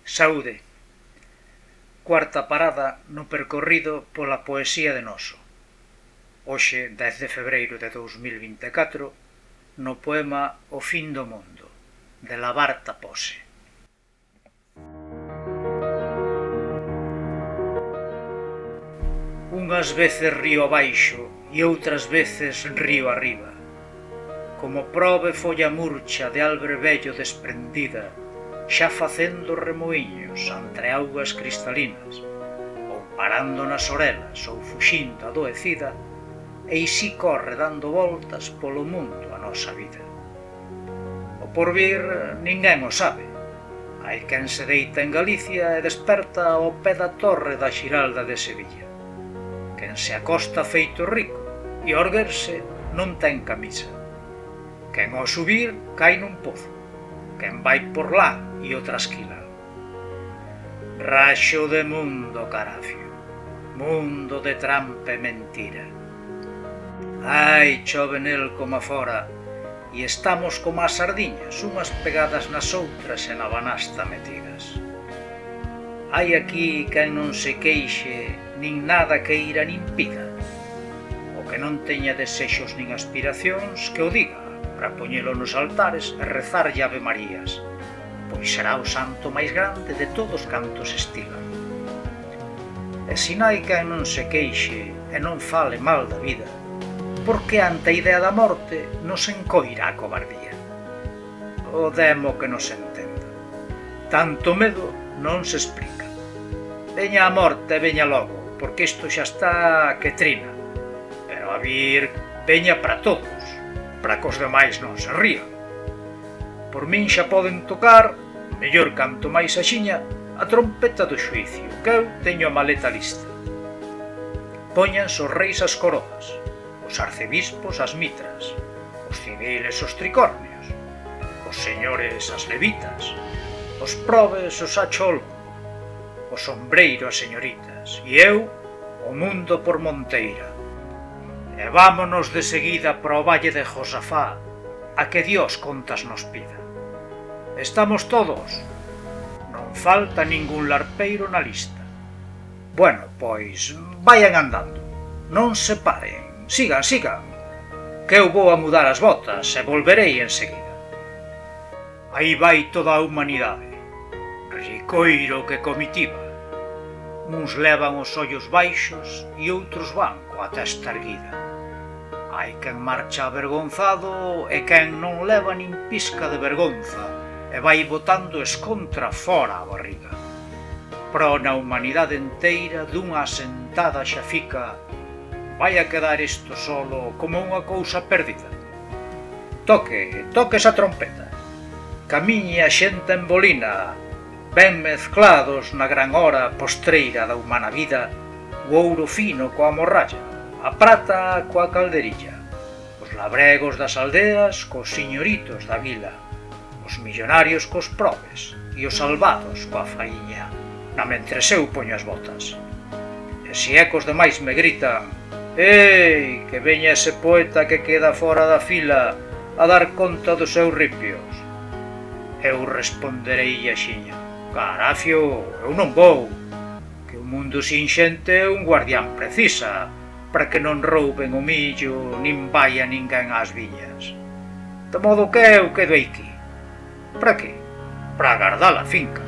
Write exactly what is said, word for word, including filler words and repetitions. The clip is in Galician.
Saúde. Cuarta parada no percorrido pola poesía de Noso. Hoxe, dez de febreiro de dous mil vinte e catro, no poema O fin do mundo, de Labarta Pose. Unhas veces río abaixo e outras veces río arriba, como prove folla murcha de albre vello desprendida, xa facendo remoiños entre augas cristalinas, ou parando nas orelas ou fuxindo adoecida, e isi corre dando voltas polo mundo a nosa vida. O porvir ninguén o sabe. Hai quen se deita en Galicia e desperta ao pé da torre da Xiralda de Sevilla. Quen se acosta feito rico e ao erguerse non ten camisa. Quen ao subir cai nun pozo. Quen vai por lá e o trasquila. Raxo de mundo, carafio, mundo de trampa e mentira. Ai, chove nel como afora, e estamos como as sardiñas, unhas pegadas nas outras e na banasta metidas. Hai aquí quen non se queixe, nin nada queira nin pida. O que non teña desexos nin aspiracións, que o diga, para poñelo nos altares e rezarlle Ave Marías, pois será o santo máis grande de todos cantos estilan. E se hai quen non se queixe e non fale mal da vida, porque ante a idea da morte nos encoira a cobardía. O demo que nos entenda. Tanto medo non se explica. Veña a morte, veña logo, porque isto xa está que trina. Pero a vir, veña para todos, para que os demais non se rían. Por min xa poden tocar, mellor canto máis axiña, a trompeta do xuicio, que eu teño a maleta lista. Póñanse os reis as coroas, os arcebispos as mitras, os civiles os tricornios, os señores as levitas, os probes os achol, os sombreiro as señoritas, e eu o mundo por monteira. E vámonos de seguida para o valle de Josafá, a que Dios contas nos pida. Estamos todos, non falta ningún larpeiro na lista. Bueno, pois, vayan andando, non se paren. Sigan, sigan, que eu vou a mudar as botas e volverei enseguida. Aí vai toda a humanidade, ricoiro que comitiva. Uns levan os ollos baixos e outros van coa testa erguida. Hai quen marcha avergonzado e quen non leva nin pisca de vergonza e vai botando escontra fora a barriga. Pro na humanidade enteira dunha asentada xa fica, vai a quedar isto solo como unha cousa perdida. Toque, toque esa trompeta. Camiñe a xente en bolina, ben mezclados na gran hora postreira da humana vida, o ouro fino coa morralla, a prata coa calderilla, os labregos das aldeas cos señoritos da vila, os millonarios cos probes e os salvados coa faiña, na mentres eu poño as botas. E se ecos demais me gritan: «Ei, que veña ese poeta que queda fora da fila a dar conta dos seus ripios», eu responderei axiña: «Carafio, eu non vou, que o mundo sin xente un guardián precisa, para que non rouben o millo nin vaya ninguén ás viñas. De modo que eu quedo aquí. Para que? Para agardar a finca».